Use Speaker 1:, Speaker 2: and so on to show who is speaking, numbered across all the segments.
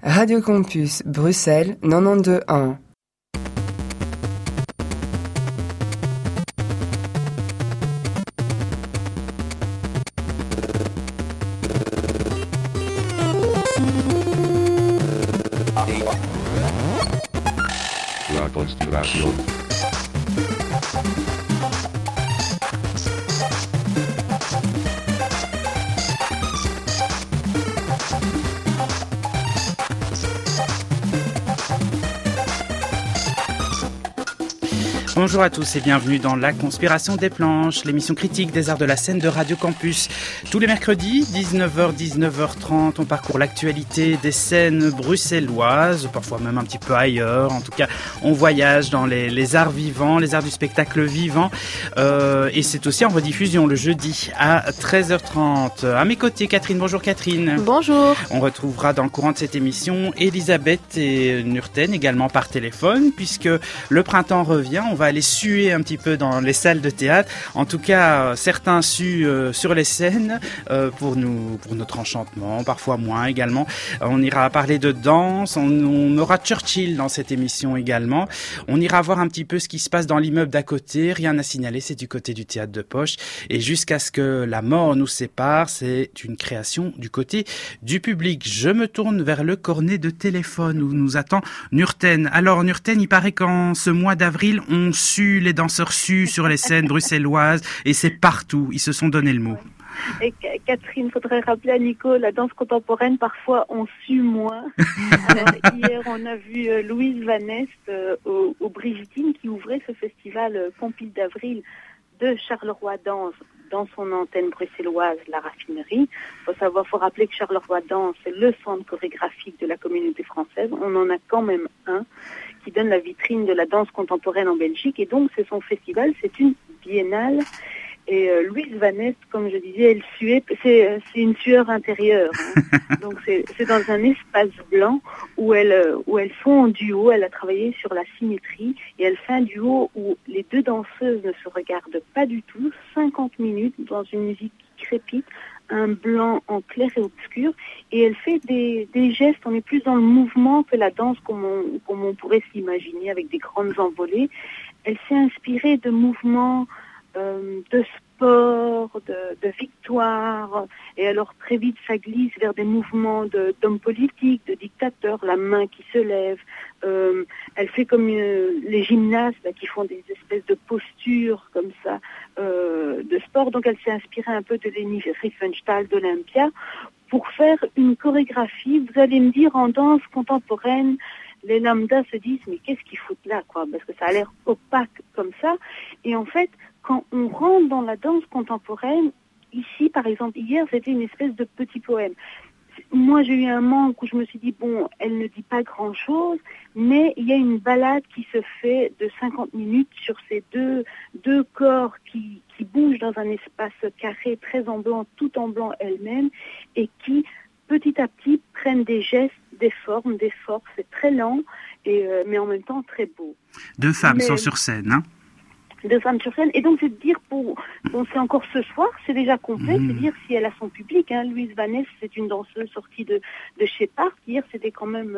Speaker 1: Radio Campus, Bruxelles, 92.1.
Speaker 2: La Conspiración.
Speaker 3: Bonjour à tous et bienvenue dans La Conspiration des Planches, l'émission critique des arts de la scène de Radio Campus. Tous les mercredis, 19h, 19h30, on parcourt l'actualité des scènes bruxelloises, parfois même un petit peu ailleurs. En tout cas, on voyage dans les arts vivants, les arts du spectacle vivant. Et c'est aussi en rediffusion le jeudi à 13h30. À mes côtés, Catherine. Bonjour Catherine.
Speaker 4: Bonjour.
Speaker 3: On retrouvera dans le courant de cette émission Elisabeth et Nurten, également par téléphone, puisque le printemps revient. On va aller suer un petit peu dans les salles de théâtre. En tout cas, certains suent sur les scènes pour notre enchantement, parfois moins également. On ira parler de danse, on aura Churchill dans cette émission également. On ira voir un petit peu ce qui se passe dans l'immeuble d'à côté. Rien à signaler, c'est du côté du théâtre de Poche. Et jusqu'à ce que la mort nous sépare, c'est une création du côté du public. Je me tourne vers le cornet de téléphone où nous attend Nurten. Alors Nurten, il paraît qu'en ce mois d'avril, on sue, les danseurs suent sur les scènes bruxelloises et c'est partout. Ils se sont donné le mot.
Speaker 4: Et Catherine, faudrait rappeler à Nico, la danse contemporaine, parfois on sue moins. Alors, hier, on a vu Louise Van Est au Brigitine qui ouvrait ce festival Pompille d'avril de Charleroi Danse dans son antenne bruxelloise, la Raffinerie. Faut rappeler que Charleroi Danse, c'est le centre chorégraphique de la communauté française. On en a quand même un qui donne la vitrine de la danse contemporaine en Belgique. Et donc, c'est son festival, c'est une biennale. Et Louise Van Est, comme je disais, elle suait, c'est une sueur intérieure. Hein. Donc c'est dans un espace blanc où elles font en duo. Elle a travaillé sur la symétrie et elle fait un duo où les deux danseuses ne se regardent pas du tout. 50 minutes dans une musique qui crépite, un blanc en clair et obscur, et elle fait des gestes. On est plus dans le mouvement que la danse comme on pourrait s'imaginer avec des grandes envolées. Elle s'est inspirée de mouvements de sport, de victoire, et alors très vite ça glisse vers des mouvements d'hommes politiques, de dictateurs, la main qui se lève. Elle fait comme les gymnastes là, qui font des espèces de postures comme ça de sport. Donc elle s'est inspirée un peu de Leni Riefenstahl d'Olympia pour faire une chorégraphie. Vous allez me dire, en danse contemporaine, les lambdas se disent mais qu'est-ce qu'ils foutent là, quoi, parce que ça a l'air opaque comme ça. Et en fait, quand on rentre dans la danse contemporaine, ici par exemple hier, c'était une espèce de petit poème. Moi j'ai eu un manque où je me suis dit bon, elle ne dit pas grand-chose, mais il y a une balade qui se fait de 50 minutes sur ces deux corps qui bougent dans un espace carré très en blanc, tout en blanc elle-même, et qui petit à petit prennent des gestes, des formes, des forces. C'est très lent, mais en même temps très beau.
Speaker 3: Deux femmes sont sur scène, hein.
Speaker 4: Deux femmes sur scène. Et donc, c'est de dire, c'est encore ce soir, c'est déjà complet, c'est de dire si elle a son public. Hein. Louise Van Est, c'est une danseuse sortie de chez Parc. Hier, c'était quand même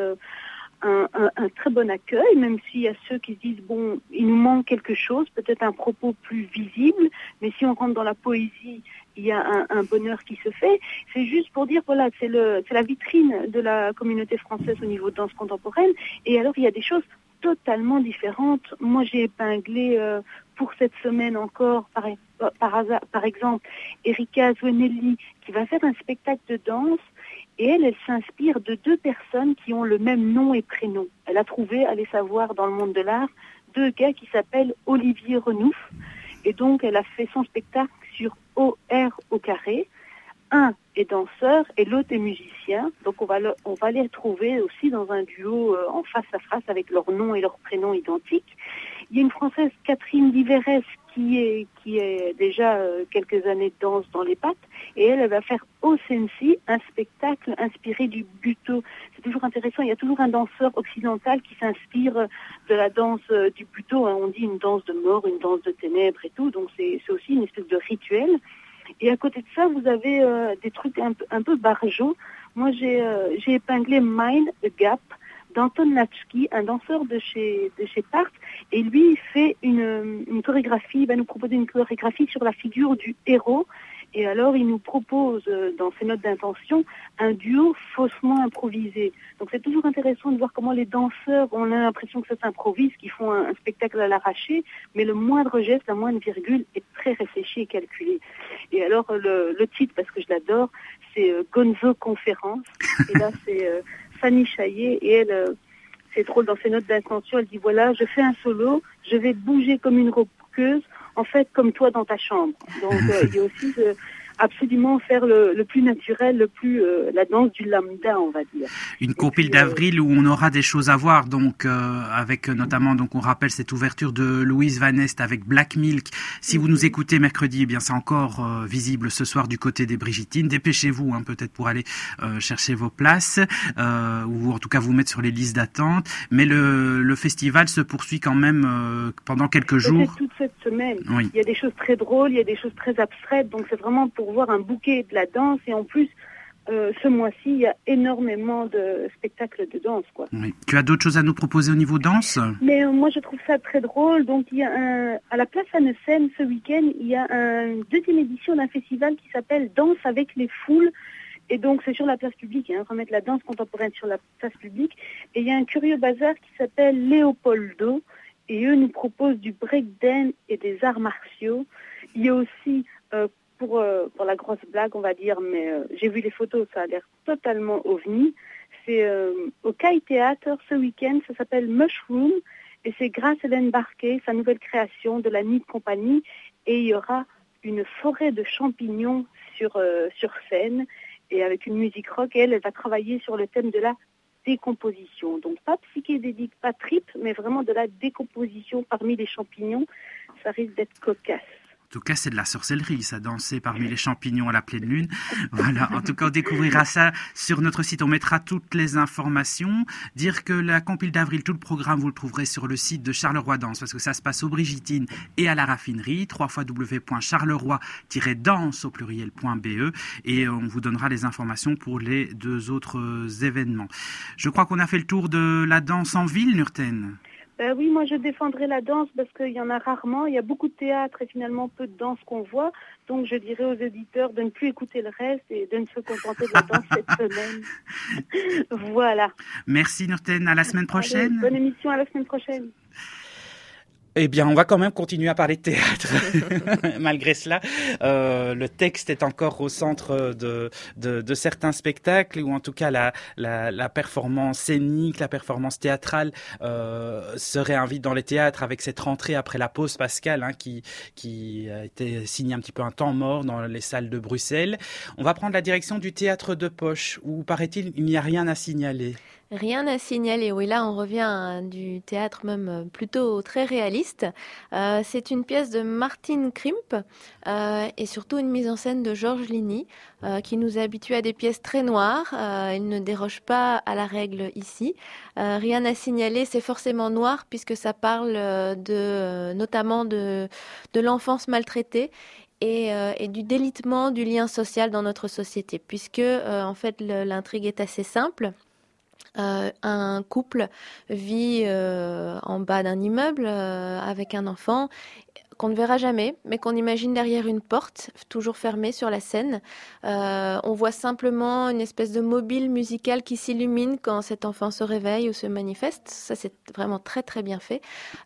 Speaker 4: un très bon accueil, même s'il y a ceux qui se disent, bon, il nous manque quelque chose, peut-être un propos plus visible, mais si on rentre dans la poésie, il y a un bonheur qui se fait. C'est juste pour dire, voilà, c'est la vitrine de la communauté française au niveau de danse contemporaine. Et alors, il y a des choses totalement différentes. Moi, j'ai épinglé pour cette semaine encore, par exemple, Erika Zuenelli, qui va faire un spectacle de danse, et elle s'inspire de deux personnes qui ont le même nom et prénom. Elle a trouvé, allez savoir, dans le monde de l'art, deux gars qui s'appellent Olivier Renouf, et donc elle a fait son spectacle sur OR au carré. Un est danseur et l'autre est musicien. Donc on va les retrouver aussi dans un duo en face à face avec leur nom et leur prénom identiques. Il y a une Française, Catherine Diverès, qui est déjà quelques années de danse dans les pattes, et elle va faire au Sensi un spectacle inspiré du buto. C'est toujours intéressant, il y a toujours un danseur occidental qui s'inspire de la danse du buto. Hein. On dit une danse de mort, une danse de ténèbres et tout, donc c'est aussi une espèce de rituel. Et à côté de ça, vous avez des trucs un peu barjots. Moi, j'ai épinglé Mind the Gap d'Anton Latchky, un danseur de chez Part, et lui il fait une chorégraphie, il va nous proposer une chorégraphie sur la figure du héros, et alors il nous propose dans ses notes d'intention un duo faussement improvisé. Donc c'est toujours intéressant de voir comment les danseurs, on a l'impression que ça s'improvise, qu'ils font un spectacle à l'arraché, mais le moindre geste, la moindre virgule est très réfléchi et calculé. Et alors le titre, parce que je l'adore, c'est Gonzo Conférence, et là c'est Fanny Chaillet, et elle, c'est drôle, dans ses notes d'intention, elle dit voilà, je fais un solo, je vais bouger comme une roqueuse, en fait comme toi dans ta chambre. Donc il y a aussi absolument faire le plus naturel, la danse du lambda, on va dire.
Speaker 3: Une compile d'avril où on aura des choses à voir, donc avec notamment, donc on rappelle cette ouverture de Louise Van Est avec Black Milk. Si vous nous écoutez mercredi, eh bien c'est encore visible ce soir du côté des Brigitines. Dépêchez-vous, peut-être pour aller chercher vos places ou en tout cas vous mettre sur les listes d'attente. Mais le festival se poursuit quand même pendant quelques jours.
Speaker 4: C'est toute cette semaine.
Speaker 3: Oui.
Speaker 4: Il y a des choses très drôles, il y a des choses très abstraites, donc c'est vraiment pour voir un bouquet de la danse, et en plus ce mois-ci il y a énormément de spectacles de danse, quoi.
Speaker 3: Oui. Tu as d'autres choses à nous proposer au niveau danse?
Speaker 4: Mais moi je trouve ça très drôle. Donc il y a à la place Annessen ce week-end, il y a une deuxième édition d'un festival qui s'appelle Danse avec les foules. Et donc c'est sur la place publique, remettre la danse contemporaine sur la place publique. Et il y a un curieux bazar qui s'appelle Léopoldo, et eux nous proposent du breakdance et des arts martiaux. Il y a aussi pour la grosse blague, on va dire, mais j'ai vu les photos, ça a l'air totalement ovni. C'est au Kai Theater ce week-end, ça s'appelle Mushroom, et c'est Grace Hélène Barquet, sa nouvelle création de la Nid Company, et il y aura une forêt de champignons sur scène, et avec une musique rock, et elle va travailler sur le thème de la décomposition. Donc pas psychédélique, pas trip, mais vraiment de la décomposition parmi les champignons. Ça risque d'être cocasse.
Speaker 3: En tout cas, c'est de la sorcellerie, ça, danser parmi les champignons à la pleine lune. Voilà, en tout cas, on découvrira ça sur notre site. On mettra toutes les informations. Dire que la compile d'avril, tout le programme, vous le trouverez sur le site de Charleroi Danse, parce que ça se passe aux Brigitines et à la raffinerie, www.charleroi-danse au pluriel.be, et on vous donnera les informations pour les deux autres événements. Je crois qu'on a fait le tour de la danse en ville, Nurten.
Speaker 4: Oui, moi je défendrai la danse parce qu'il y en a rarement. Il y a beaucoup de théâtre et finalement peu de danse qu'on voit. Donc je dirais aux éditeurs de ne plus écouter le reste et de ne se contenter de la danse cette semaine. Voilà.
Speaker 3: Merci Nurten, à la semaine prochaine.
Speaker 4: Allez, bonne émission, à la semaine prochaine.
Speaker 3: Eh bien, on va quand même continuer à parler de théâtre. Malgré cela, le texte est encore au centre de certains spectacles, ou en tout cas la performance scénique, la performance théâtrale se réinvite dans les théâtres avec cette rentrée après la pause pascale qui a été signée un petit peu un temps mort dans les salles de Bruxelles. On va prendre la direction du théâtre de Poche, où paraît-il il n'y a rien à signaler.
Speaker 5: Rien à signaler, oui, là on revient à du théâtre même plutôt très réaliste. C'est une pièce de Martin Krimp et surtout une mise en scène de Georges Ligny qui nous habitue à des pièces très noires. Il ne déroge pas à la règle ici. Rien à signaler, c'est forcément noir puisque ça parle notamment de l'enfance maltraitée et du délitement du lien social dans notre société, puisque en fait l'intrigue est assez simple. Un couple vit en bas d'un immeuble avec un enfant qu'on ne verra jamais, mais qu'on imagine derrière une porte, toujours fermée sur la scène. On voit simplement une espèce de mobile musical qui s'illumine quand cet enfant se réveille ou se manifeste. Ça, c'est vraiment très, très bien fait.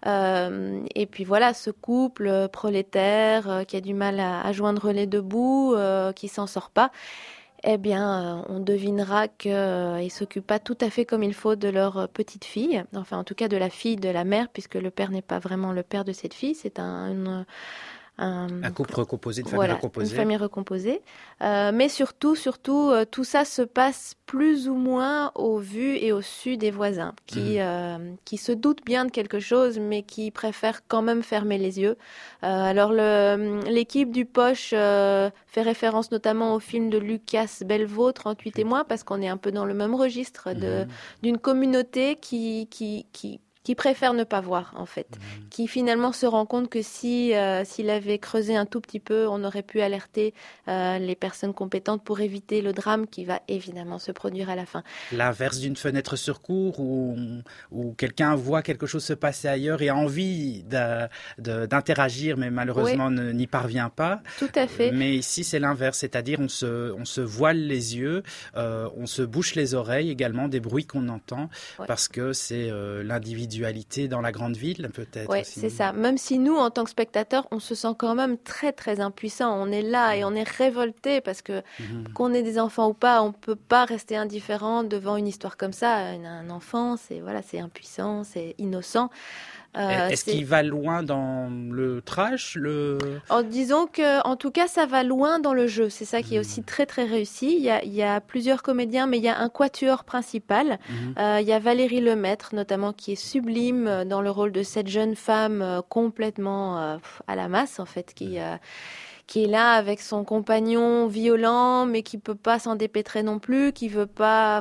Speaker 5: Et puis voilà, ce couple prolétaire qui a du mal à joindre les deux bouts, qui s'en sort pas. Eh bien, on devinera qu'ils ne s'occupent pas tout à fait comme il faut de leur petite fille, enfin en tout cas de la fille de la mère, puisque le père n'est pas vraiment le père de cette fille, c'est un couple recomposé, une famille recomposée. Une famille recomposée. Mais surtout, tout ça se passe plus ou moins au vu et au su des voisins, qui se doutent bien de quelque chose, mais qui préfèrent quand même fermer les yeux. Alors l'équipe du Poche fait référence notamment au film de Lucas Belvaux, 38 témoins, parce qu'on est un peu dans le même registre d'une communauté qui qui préfère ne pas voir en fait, qui finalement se rend compte que s'il avait creusé un tout petit peu, on aurait pu alerter les personnes compétentes pour éviter le drame qui va évidemment se produire à la fin.
Speaker 3: L'inverse d'une fenêtre sur cour où quelqu'un voit quelque chose se passer ailleurs et a envie d'interagir, mais malheureusement n'y parvient pas.
Speaker 5: Tout à fait.
Speaker 3: Mais ici, c'est l'inverse, c'est-à-dire on se voile les yeux, on se bouche les oreilles également des bruits qu'on entend, parce que c'est l'individualité dans la grande ville, peut-être.
Speaker 5: Oui, c'est ça. Même si nous, en tant que spectateurs, on se sent quand même très, très impuissant. On est là et on est révolté parce que qu'on ait des enfants ou pas, on ne peut pas rester indifférent devant une histoire comme ça. Un enfant, c'est impuissant, c'est innocent.
Speaker 3: Est-ce qu'il va loin dans le trash
Speaker 5: Disons que, en tout cas, ça va loin dans le jeu. C'est ça qui est aussi très très réussi. Il y a plusieurs comédiens, mais il y a un quatuor principal. Il y a Valérie Lemaître, notamment, qui est sublime dans le rôle de cette jeune femme complètement à la masse, en fait, qui est là avec son compagnon violent, mais qui peut pas s'en dépêtrer non plus, qui veut pas,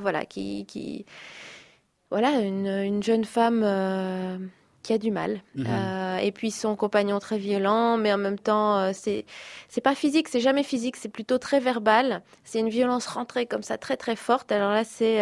Speaker 5: une jeune femme qui a du mal. Et puis son compagnon très violent, mais en même temps, c'est pas physique, c'est jamais physique, c'est plutôt très verbal. C'est une violence rentrée comme ça, très très forte. Alors là, c'est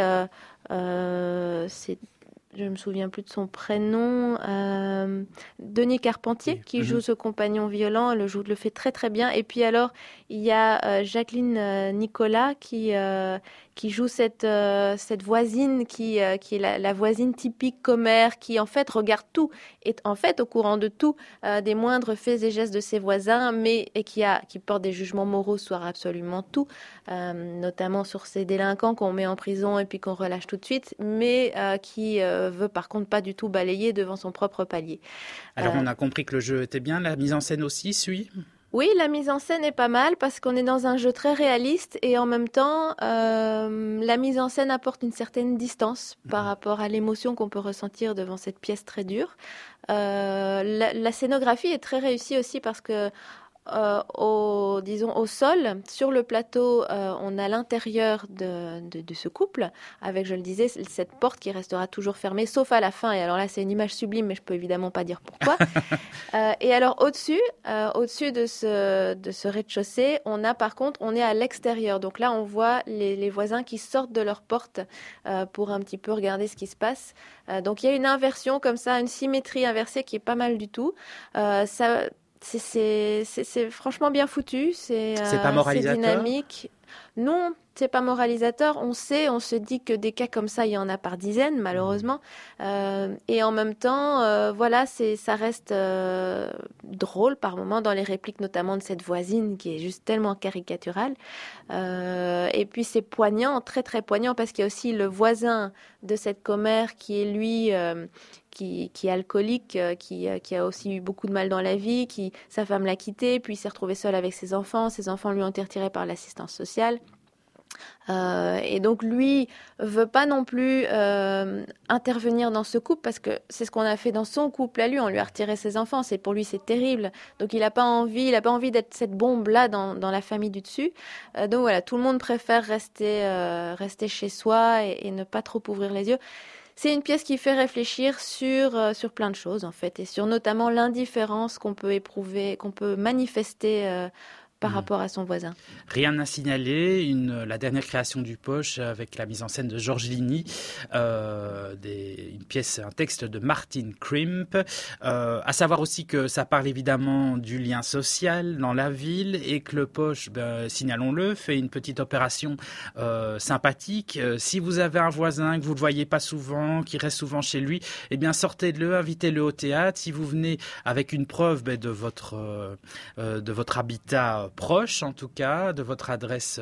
Speaker 5: je me souviens plus de son prénom, Denis Carpentier, qui joue ce compagnon violent, le fait très très bien. Et puis alors, il y a Jacqueline Nicolas qui joue cette voisine qui est la voisine typique commère, qui en fait regarde tout, est en fait au courant de tout, des moindres faits et gestes de ses voisins, et qui porte des jugements moraux sur absolument tout, notamment sur ces délinquants qu'on met en prison et puis qu'on relâche tout de suite, mais qui veut par contre pas du tout balayer devant son propre palier.
Speaker 3: Alors on a compris que le jeu était bien, la mise en scène aussi suit ?
Speaker 5: Oui, la mise en scène est pas mal parce qu'on est dans un jeu très réaliste et en même temps, la mise en scène apporte une certaine distance par rapport à l'émotion qu'on peut ressentir devant cette pièce très dure. La scénographie est très réussie aussi parce que au sol, sur le plateau, on a l'intérieur de ce couple, avec, je le disais, cette porte qui restera toujours fermée, sauf à la fin. Et alors là, c'est une image sublime, mais je peux évidemment pas dire pourquoi. Et alors au-dessus de ce rez-de-chaussée, on est à l'extérieur. Donc là, on voit les voisins qui sortent de leur porte pour un petit peu regarder ce qui se passe. Donc il y a une inversion comme ça, une symétrie inversée qui est pas mal du tout. C'est franchement bien foutu, c'est
Speaker 3: pas moralisateur.
Speaker 5: C'est dynamique. Non, c'est pas moralisateur. On se dit que des cas comme ça, il y en a par dizaines, malheureusement. Et en même temps, ça reste drôle par moments dans les répliques, notamment de cette voisine qui est juste tellement caricaturale. Et puis c'est poignant, très très poignant, parce qu'il y a aussi le voisin de cette commère qui est lui, qui est alcoolique, qui a aussi eu beaucoup de mal dans la vie, sa femme l'a quitté, puis il s'est retrouvé seul avec ses enfants lui ont été retirés par l'assistance sociale. Et donc lui veut pas non plus intervenir dans ce couple parce que c'est ce qu'on a fait dans son couple à lui, on lui a retiré ses enfants, pour lui c'est terrible, donc il a pas envie d'être cette bombe là dans la famille du dessus, donc voilà, tout le monde préfère rester chez soi et ne pas trop ouvrir les yeux. C'est une pièce qui fait réfléchir sur plein de choses en fait, et sur notamment l'indifférence qu'on peut éprouver, qu'on peut manifester par rapport à son voisin.
Speaker 3: Rien à signaler, la dernière création du Poche avec la mise en scène de Georges Ligny, une pièce, un texte de Martin Crimp. À savoir aussi que ça parle évidemment du lien social dans la ville et que le Poche, signalons-le, fait une petite opération sympathique. Si vous avez un voisin que vous ne voyez pas souvent, qui reste souvent chez lui, eh bien sortez-le, invitez-le au théâtre. Si vous venez avec une preuve de votre habitat proche, en tout cas, de votre adresse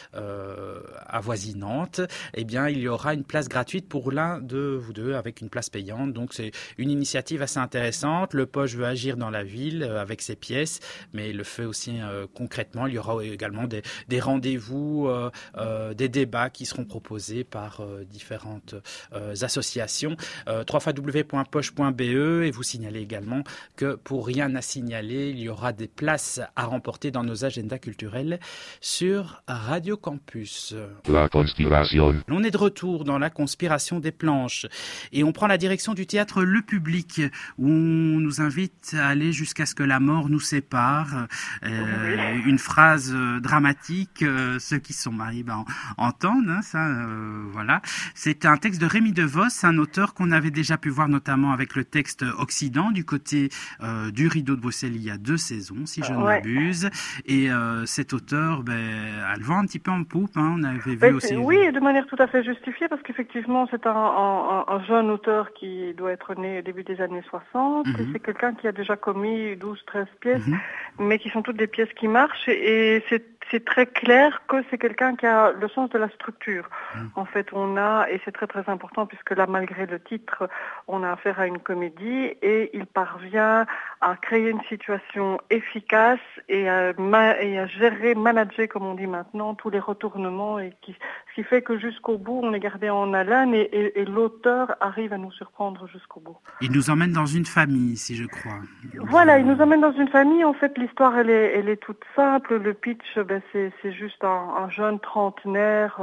Speaker 3: avoisinante, eh bien, il y aura une place gratuite pour l'un de vous deux avec une place payante. Donc, c'est une initiative assez intéressante. Le Poche veut agir dans la ville avec ses pièces, mais il le fait aussi concrètement. Il y aura également des rendez-vous, des débats qui seront proposés par différentes associations. www.poche.be, et vous signalez également que pour rien à signaler, il y aura des places à remporter dans nos agendas culturels sur Radio Campus.
Speaker 2: La conspiration.
Speaker 3: On est de retour dans la conspiration des planches et on prend la direction du théâtre Le Public où on nous invite à aller jusqu'à ce que la mort nous sépare. Une phrase dramatique, ceux qui sont mariés entendent, hein, ça, voilà. C'est un texte de Rémi DeVos, un auteur qu'on avait déjà pu voir notamment avec le texte Occident du côté du Rideau de Bruxelles il y a 2 saisons, si je ne m'abuse. Et cet auteur, elle vend un petit peu en poupe, hein, on avait vu aussi.
Speaker 6: Oui, de manière tout à fait justifiée, parce qu'effectivement, c'est un jeune auteur qui doit être né au début des années 60. Et c'est quelqu'un qui a déjà commis 12-13 pièces, mais qui sont toutes des pièces qui marchent. Et c'est très clair que c'est quelqu'un qui a le sens de la structure. En fait, et c'est très très important, puisque là, malgré le titre, on a affaire à une comédie, et il parvient à créer une situation efficace et à gérer, manager, comme on dit maintenant, tous les retournements, ce qui fait que jusqu'au bout, on est gardé en haleine et l'auteur arrive à nous surprendre jusqu'au bout.
Speaker 3: Il nous emmène dans une famille, si je crois.
Speaker 6: Voilà, il nous emmène dans une famille. En fait, l'histoire, elle est toute simple. Le pitch, c'est juste un jeune trentenaire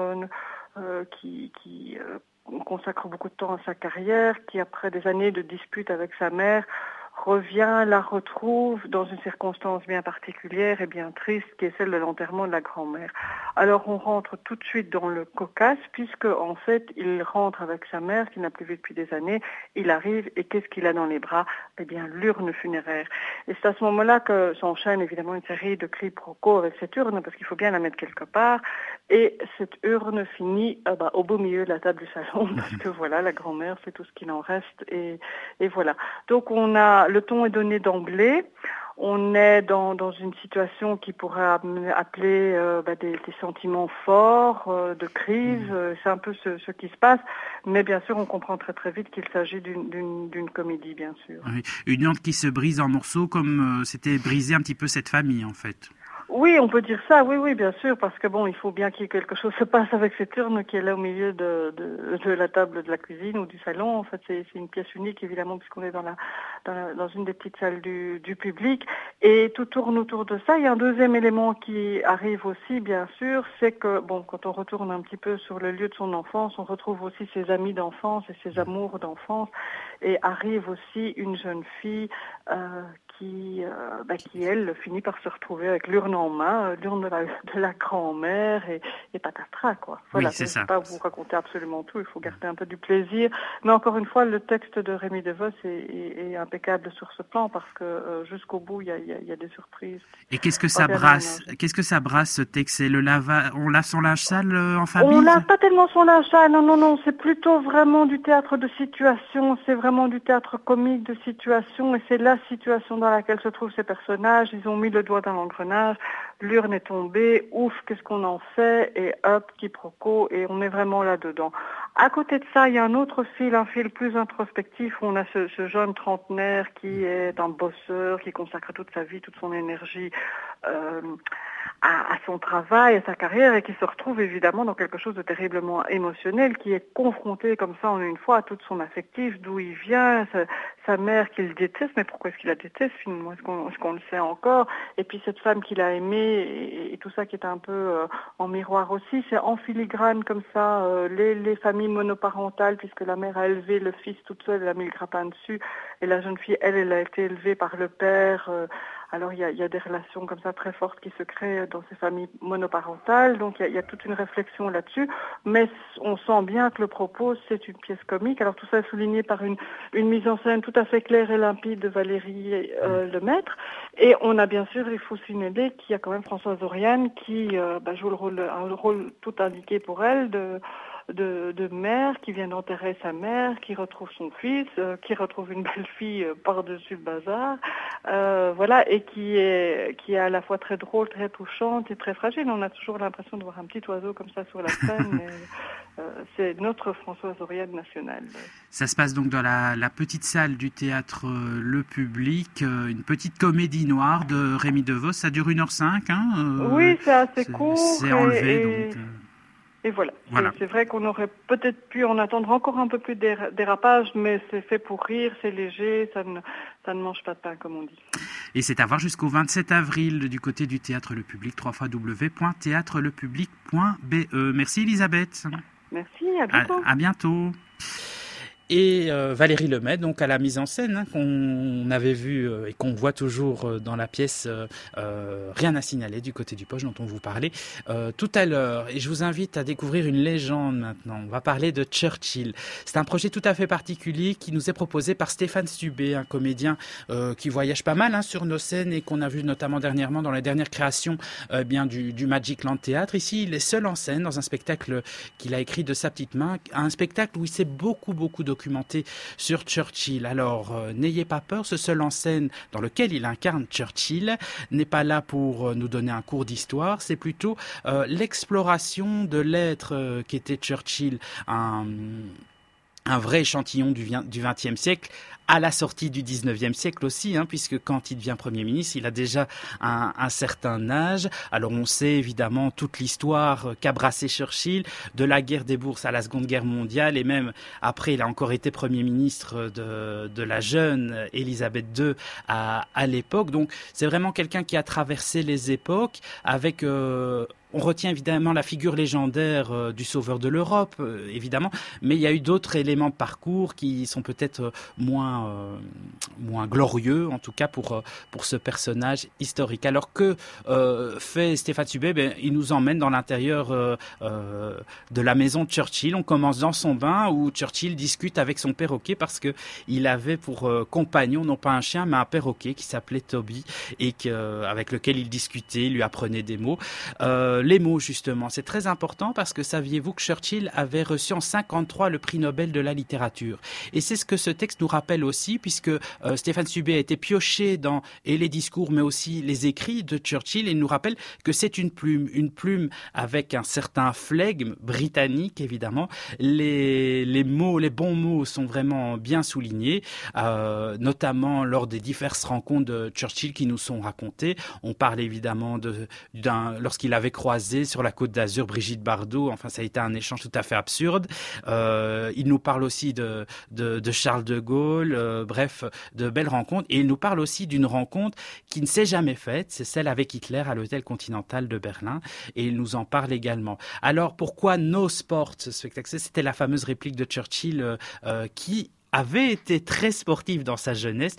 Speaker 6: qui consacre beaucoup de temps à sa carrière, qui, après des années de disputes avec sa mère, la retrouve dans une circonstance bien particulière et bien triste, qui est celle de l'enterrement de la grand-mère. Alors on rentre tout de suite dans le cocasse, puisque en fait il rentre avec sa mère, qu'il n'a plus vue depuis des années. Il arrive, et qu'est-ce qu'il a dans les bras? Eh bien, l'urne funéraire. Et c'est à ce moment-là que s'enchaîne évidemment une série de quiproquos avec cette urne, parce qu'il faut bien la mettre quelque part. Et cette urne finit au beau milieu de la table du salon, parce que voilà, la grand-mère, c'est tout ce qu'il en reste, et voilà. Donc le ton est donné d'emblée. On est dans une situation qui pourrait appeler des sentiments forts, de crise. C'est un peu ce qui se passe. Mais bien sûr, on comprend très très vite qu'il s'agit d'une comédie, bien sûr.
Speaker 3: Oui. Une urne qui se brise en morceaux, comme c'était brisé un petit peu cette famille, en fait.
Speaker 6: Oui, on peut dire ça, oui, bien sûr, parce que il faut bien que quelque chose se passe avec cette urne qui est là au milieu de la table de la cuisine ou du salon. En fait, c'est une pièce unique, évidemment, puisqu'on est dans une des petites salles du public. Et tout tourne autour de ça. Il y a un deuxième élément qui arrive aussi, bien sûr, c'est que, quand on retourne un petit peu sur le lieu de son enfance, on retrouve aussi ses amis d'enfance et ses amours d'enfance. Et arrive aussi une jeune fille qui, elle, finit par se retrouver avec l'urne en main, l'urne de la grand-mère, et patatras, quoi. Voilà,
Speaker 3: oui, c'est ça.
Speaker 6: Je ne vais pas vous raconter absolument tout, il faut garder un peu du plaisir. Mais encore une fois, le texte de Rémi DeVos est impeccable sur ce plan, parce que jusqu'au bout, il y a des surprises.
Speaker 3: Et qu'est-ce que ça brasse? Qu'est-ce que ça brasse, ce texte? C'est on lave son linge sale en famille?
Speaker 6: On lave pas tellement son linge sale, non, c'est plutôt vraiment du théâtre de situation, c'est vraiment du théâtre comique de situation, et c'est la situation dans laquelle se trouvent ces personnages. Ils ont mis le doigt dans l'engrenage, l'urne est tombée, ouf, qu'est-ce qu'on en fait? Et hop, quiproquo, et on est vraiment là-dedans. À côté de ça, il y a un fil plus introspectif, où on a ce jeune trentenaire qui est un bosseur, qui consacre toute sa vie, toute son énergie à son travail, à sa carrière, et qui se retrouve évidemment dans quelque chose de terriblement émotionnel, qui est confronté comme ça en une fois à toute son affectif, d'où il vient, sa mère qu'il déteste, mais pourquoi est-ce qu'il la déteste finalement? Est-ce qu'on le sait encore? Et puis cette femme qu'il a aimée, et tout ça qui est un peu en miroir aussi, c'est en filigrane comme ça, les familles monoparentales, puisque la mère a élevé le fils toute seule, elle a mis le grappin dessus, et la jeune fille, elle a été élevée par le père. Alors il y a des relations comme ça très fortes qui se créent dans ces familles monoparentales, donc il y a toute une réflexion là-dessus, mais on sent bien que le propos, c'est une pièce comique. Alors tout ça est souligné par une mise en scène tout à fait claire et limpide de Valérie Lemaître, et on a bien sûr, il faut signaler qu'il y a quand même Françoise Oriane qui joue un rôle tout indiqué pour elle, de mère qui vient d'enterrer sa mère, qui retrouve son fils, qui retrouve une belle fille par-dessus le bazar, voilà, et qui est à la fois très drôle, très touchante et très fragile. On a toujours l'impression de voir un petit oiseau comme ça sur la scène. C'est notre Françoise Oriane nationale.
Speaker 3: Ça se passe donc dans la petite salle du théâtre Le Public, une petite comédie noire de Rémi DeVos. Ça dure 1h05.
Speaker 6: Oui, c'est assez court.
Speaker 3: C'est enlevé, donc...
Speaker 6: Et voilà.
Speaker 3: Voilà.
Speaker 6: C'est vrai qu'on aurait peut-être pu en attendre encore un peu plus de dérapage, mais c'est fait pour rire, c'est léger, ça ne mange pas de pain, comme on dit.
Speaker 3: Et c'est à voir jusqu'au 27 avril du côté du Théâtre Le Public, www.theatrelepublic.be. Merci Elisabeth.
Speaker 6: Merci, à bientôt.
Speaker 3: À bientôt. Et Valérie Lemay, donc à la mise en scène, qu'on avait vu et qu'on voit toujours dans la pièce Rien à signaler du côté du poche dont on vous parlait tout à l'heure. Et je vous invite à découvrir une légende maintenant. On va parler de Churchill. C'est un projet tout à fait particulier qui nous est proposé par Stéphane Stubé, un comédien qui voyage pas mal sur nos scènes et qu'on a vu notamment dernièrement dans la dernière création du Magic Land Théâtre. Ici, il est seul en scène dans un spectacle qu'il a écrit de sa petite main, un spectacle où il s'est beaucoup documenté sur Churchill. Alors, n'ayez pas peur, ce seul en scène dans lequel il incarne Churchill n'est pas là pour nous donner un cours d'histoire, c'est plutôt l'exploration de l'être qu'était Churchill, un vrai échantillon du XXe siècle, à la sortie du XIXe siècle aussi, puisque quand il devient Premier ministre, il a déjà un certain âge. Alors on sait évidemment toute l'histoire qu'a brassé Churchill, de la guerre des bourses à la Seconde Guerre mondiale, et même après il a encore été Premier ministre de la jeune Elisabeth II à l'époque. Donc c'est vraiment quelqu'un qui a traversé les époques avec... On retient évidemment la figure légendaire du sauveur de l'Europe, évidemment, mais il y a eu d'autres éléments de parcours qui sont peut-être moins glorieux, en tout cas pour ce personnage historique. Alors que fait Stéphane Stubé, il nous emmène dans l'intérieur de la maison de Churchill. On commence dans son bain où Churchill discute avec son perroquet parce que il avait pour compagnon non pas un chien mais un perroquet qui s'appelait Toby et avec lequel il discutait, il lui apprenait des mots. Les mots, justement, c'est très important parce que saviez-vous que Churchill avait reçu en 1953 le prix Nobel de la littérature? Et c'est ce que ce texte nous rappelle aussi, puisque Stéphane Stubé a été pioché dans les discours, mais aussi les écrits de Churchill, et il nous rappelle que c'est une plume avec un certain flegme britannique, évidemment. Les mots, les bons mots sont vraiment bien soulignés, notamment lors des diverses rencontres de Churchill qui nous sont racontées. On parle évidemment lorsqu'il avait croisé sur la Côte d'Azur Brigitte Bardot. Enfin, ça a été un échange tout à fait absurde. Il nous parle aussi de Charles de Gaulle, bref, de belles rencontres. Et il nous parle aussi d'une rencontre qui ne s'est jamais faite, c'est celle avec Hitler à l'hôtel Continental de Berlin. Et il nous en parle également. Alors, pourquoi No Sport, ce spectacle? C'était la fameuse réplique de Churchill qui avait été très sportif dans sa jeunesse,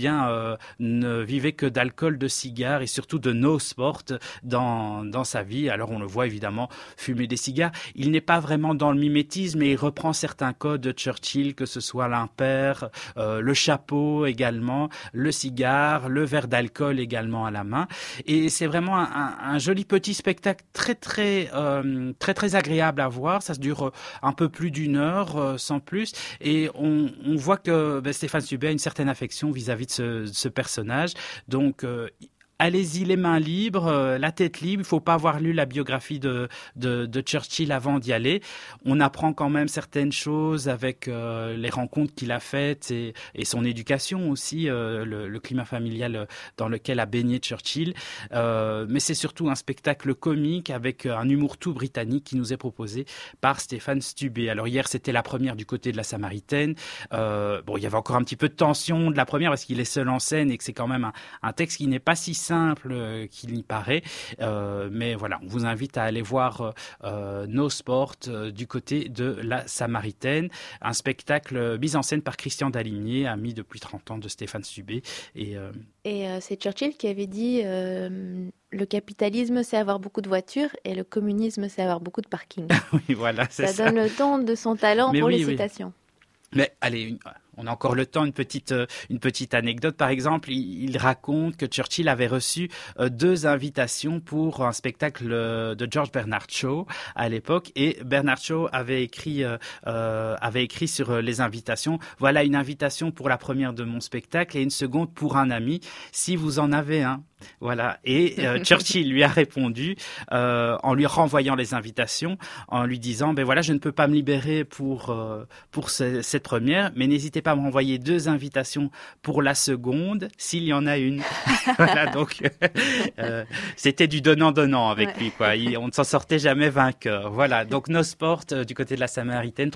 Speaker 3: ne vivait que d'alcool, de cigares et surtout de no sport dans sa vie. Alors on le voit évidemment fumer des cigares. Il n'est pas vraiment dans le mimétisme et il reprend certains codes de Churchill, que ce soit l'impair, le chapeau également, le cigare, le verre d'alcool également à la main. Et c'est vraiment un joli petit spectacle très agréable à voir. Ça se dure un peu plus d'une heure, sans plus. Et on voit que Stéphane Stubé a une certaine affection vis-à-vis de ce personnage. Donc, allez-y les mains libres, la tête libre. Il ne faut pas avoir lu la biographie de Churchill avant d'y aller. On apprend quand même certaines choses avec les rencontres qu'il a faites et son éducation aussi, le climat familial dans lequel a baigné Churchill. Mais c'est surtout un spectacle comique avec un humour tout britannique qui nous est proposé par Stéphane Stubé. Alors hier, c'était la première du côté de la Samaritaine. Il y avait encore un petit peu de tension de la première parce qu'il est seul en scène et que c'est quand même un texte qui n'est pas si simple qu'il y paraît, mais voilà, on vous invite à aller voir No Sport du côté de la Samaritaine, un spectacle mis en scène par Christian Dalimier, ami depuis 30 ans de Stéphane Stubé. Et
Speaker 5: c'est Churchill qui avait dit le capitalisme, c'est avoir beaucoup de voitures et le communisme, c'est avoir beaucoup de parking.
Speaker 3: Oui, voilà, c'est ça.
Speaker 5: Ça donne le ton de son talent pour les citations.
Speaker 3: Mais allez, on a encore le temps, une petite anecdote. Par exemple, il raconte que Churchill avait reçu 2 invitations pour un spectacle de George Bernard Shaw à l'époque. Et Bernard Shaw avait écrit sur les invitations. Voilà une invitation pour la première de mon spectacle et une seconde pour un ami, si vous en avez un. Voilà. Et Churchill lui a répondu en lui renvoyant les invitations, en lui disant je ne peux pas me libérer pour cette première, mais n'hésitez pas pas à m'envoyer 2 invitations pour la seconde, s'il y en a une. Voilà, donc c'était du donnant-donnant avec lui, quoi. On ne s'en sortait jamais vainqueur. Voilà, donc nos sports du côté de la Samaritaine,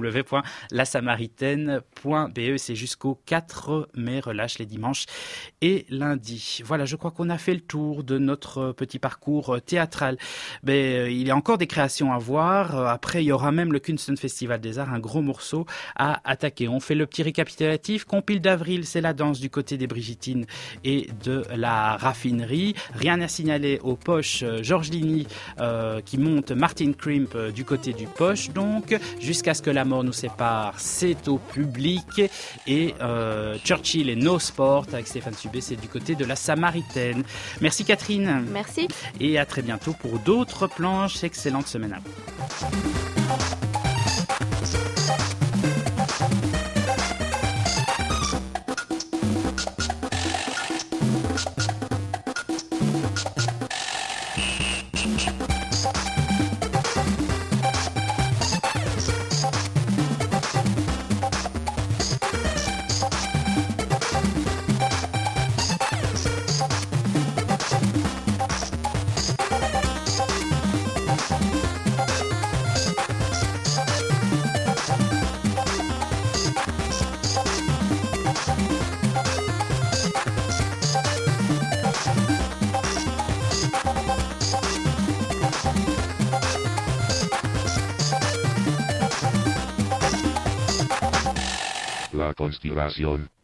Speaker 3: www.lasamaritaine.be. C'est jusqu'au 4 mai, relâche les dimanches et lundis. Voilà, je crois qu'on a fait le tour de notre petit parcours théâtral. Mais il y a encore des créations à voir. Après, il y aura même le Kunsten Festival des Arts, un gros morceau à attaquer. On fait le petit récapitulatif. Compile d'avril, c'est la danse du côté des Brigitines et de la raffinerie. Rien à signaler aux poches. Georges Ligny qui monte Martin Crimp du côté du poche. Donc, jusqu'à ce que la mort nous sépare, c'est au public. Et Churchill et No Sport avec Stéphane Subé, c'est du côté de la Samaritaine. Merci Catherine.
Speaker 5: Merci.
Speaker 3: Et à très bientôt pour d'autres planches. Excellente semaine à vous.
Speaker 2: La conspiración.